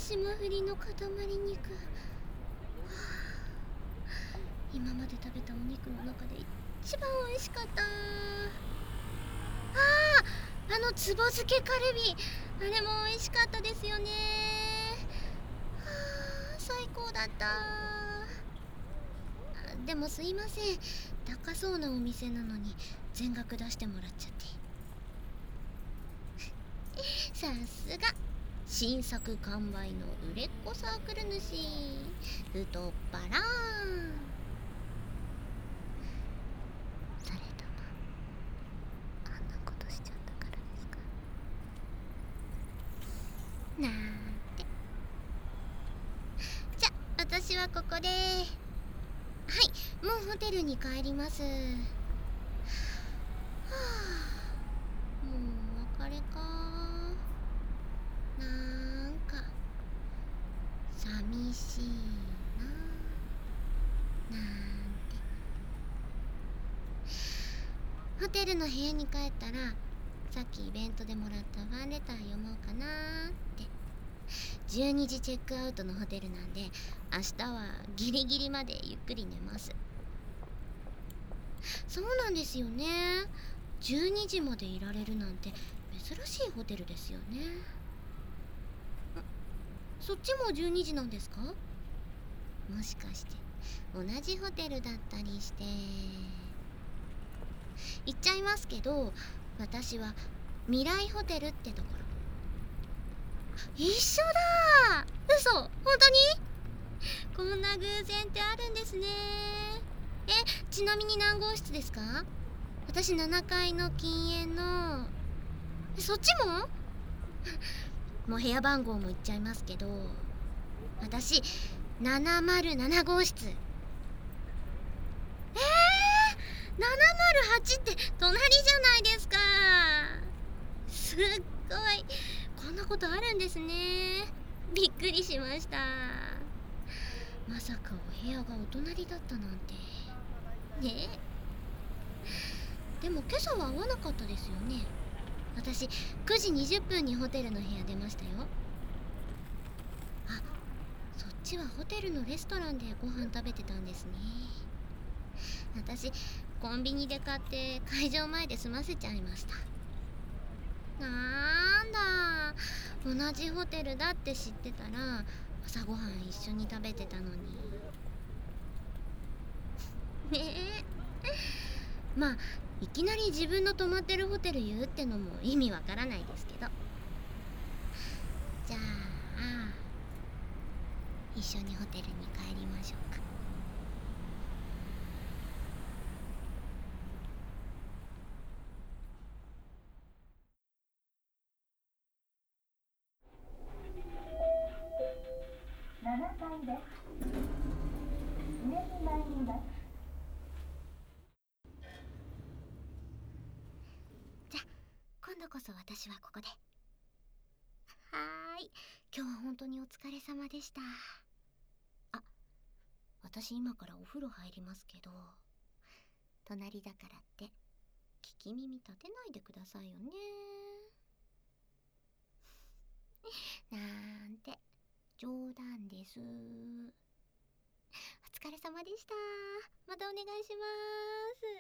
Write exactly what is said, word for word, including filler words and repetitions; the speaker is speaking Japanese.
霜降りの塊肉、今まで食べたお肉の中で一番美味しかった。ああ、あのつぼ漬けカルビ、あれも美味しかったですよね。はあ、最高だった。でもすいません、高そうなお店なのに全額出してもらっちゃってさすが新作完売の売れっ子サークル主、太っ腹。それともあんなことしちゃったからですか？なんて。じゃ、私はここで。はい、もうホテルに帰ります。はあ、もうお別れか。なんか寂しいな、なんて。ホテルの部屋に帰ったら、さっきイベントでもらったファンレター読もうかなーって。じゅうにじチェックアウトのホテルなんで、明日はギリギリまでゆっくり寝ます。そうなんですよね。じゅうにじまでいられるなんて珍しいホテルですよね。そっちもじゅうにじなんですか？もしかして同じホテルだったりして。言っちゃいますけど、私は未来ホテルってところ。一緒だー。嘘、本当に？こんな偶然ってあるんですね。え、ちなみに何号室ですか？私ななかいの禁煙の。そっちも？もう部屋番号も言っちゃいますけど、私ななまるなな号室。えー、ななまるはちって隣じゃないですか。すっごい、こんなことあるんですね。びっくりしました。まさかお部屋がお隣だったなんてね。でも今朝は会わなかったですよね。私くじにじゅっぷんにホテルの部屋出ましたよ。あ、そっちはホテルのレストランでご飯食べてたんですね。私コンビニで買って会場前で済ませちゃいました。なんだ、同じホテルだって知ってたら朝ごはん一緒に食べてたのにねえ。まあいきなり自分の泊まってるホテル言うってのも意味わからないですけど。じゃあ一緒にホテルに帰りましょうか。 ななかいです。上に参ります。 じゃあ今度こそ私はここで。はーい、今日は本当にお疲れ様でした。あ、私今からお風呂入りますけど、隣だからって聞き耳立てないでくださいよね。なんて冗談です。お疲れ様でした。またお願いします。